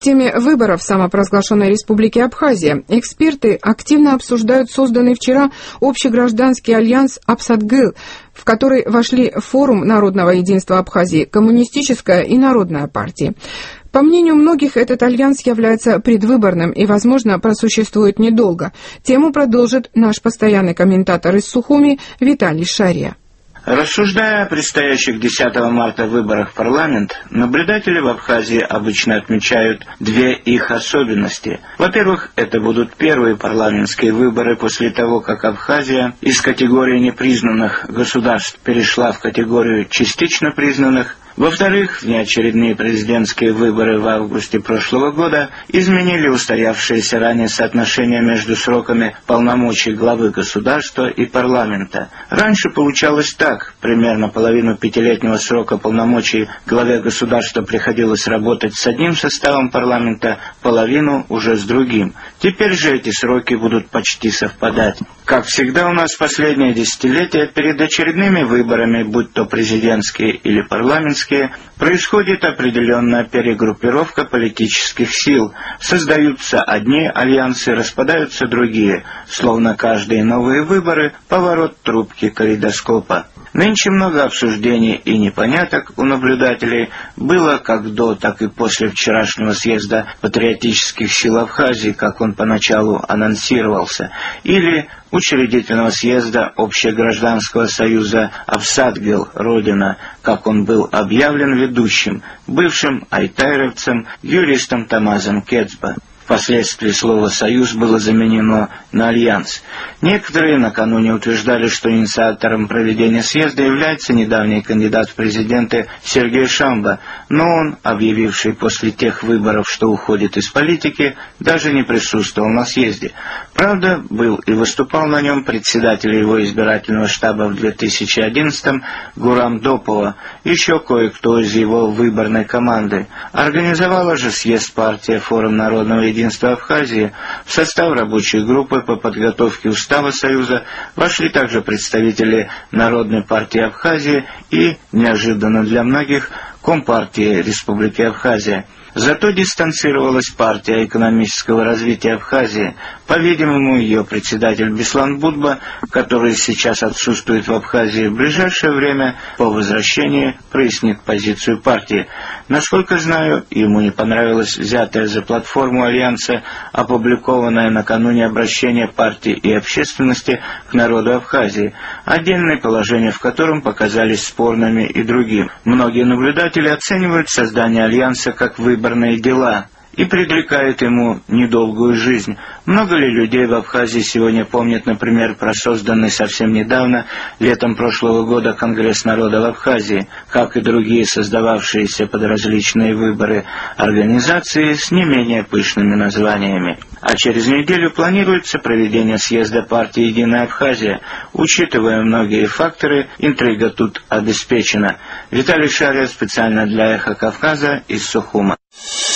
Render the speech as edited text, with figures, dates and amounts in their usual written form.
системе выборов самопровозглашенной Республики Абхазия эксперты активно обсуждают созданный вчера общегражданский альянс «Апсатгыл», в который вошли Форум народного единства Абхазии, Коммунистическая и Народная партии. По мнению многих, этот альянс является предвыборным и, возможно, просуществует недолго. Тему продолжит наш постоянный комментатор из Сухуми Виталий Шария. Рассуждая о предстоящих 10 марта выборах в парламент, наблюдатели в Абхазии обычно отмечают две их особенности. Во-первых, это будут первые парламентские выборы после того, как Абхазия из категории непризнанных государств перешла в категорию частично признанных. Во-вторых, внеочередные президентские выборы в августе прошлого года изменили устоявшееся ранее соотношение между сроками полномочий главы государства и парламента. Раньше получалось так: примерно половину пятилетнего срока полномочий главе государства приходилось работать с одним составом парламента, половину уже с другим. Теперь же эти сроки будут почти совпадать. Как всегда у нас в последнее десятилетие перед очередными выборами, будь то президентские или парламентские, происходит определенная перегруппировка политических сил. Создаются одни альянсы, распадаются другие, словно каждые новые выборы — поворот трубки калейдоскопа. Нынче много обсуждений и непоняток у наблюдателей было как до, так и после вчерашнего съезда патриотических сил Абхазии, как он поначалу анонсировался, или учредительного съезда Общегражданского союза «Апсатгыл. Родина», как он был объявлен ведущим, бывшим айтайровцем, юристом Тамазом Кецбо. Впоследствии слово «союз» было заменено на «альянс». Некоторые накануне утверждали, что инициатором проведения съезда является недавний кандидат в президенты Сергей Шамба, но он, объявивший после тех выборов, что уходит из политики, даже не присутствовал на съезде. Правда, был и выступал на нем председатель его избирательного штаба в 2011-м Гурам Допова, еще кое-кто из его выборной команды. Организовала же съезд партия «Форум народного единства Абхазии». В состав рабочей группы по подготовке устава Союза вошли также представители Народной партии Абхазии и, неожиданно для многих, Компартии Республики Абхазия. Зато дистанцировалась партия экономического развития Абхазии. По-видимому, ее председатель Беслан Будба, который сейчас отсутствует в Абхазии, в ближайшее время по возвращении прояснит позицию партии. Насколько знаю, ему не понравилось взятое за платформу Альянса, опубликованное накануне обращение партии и общественности к народу Абхазии, отдельные положения в котором показались спорными и другим. Многие наблюдатели оценивают создание Альянса как выборные дела и предрекает ему недолгую жизнь. Много ли людей в Абхазии сегодня помнят, например, про созданный совсем недавно, летом прошлого года, Конгресс народов Абхазии, как и другие создававшиеся под различные выборы организации с не менее пышными названиями. А через неделю планируется проведение съезда партии «Единая Абхазия». Учитывая многие факторы, интрига тут обеспечена. Виталий Шария специально для «Эхо Кавказа» из Сухума.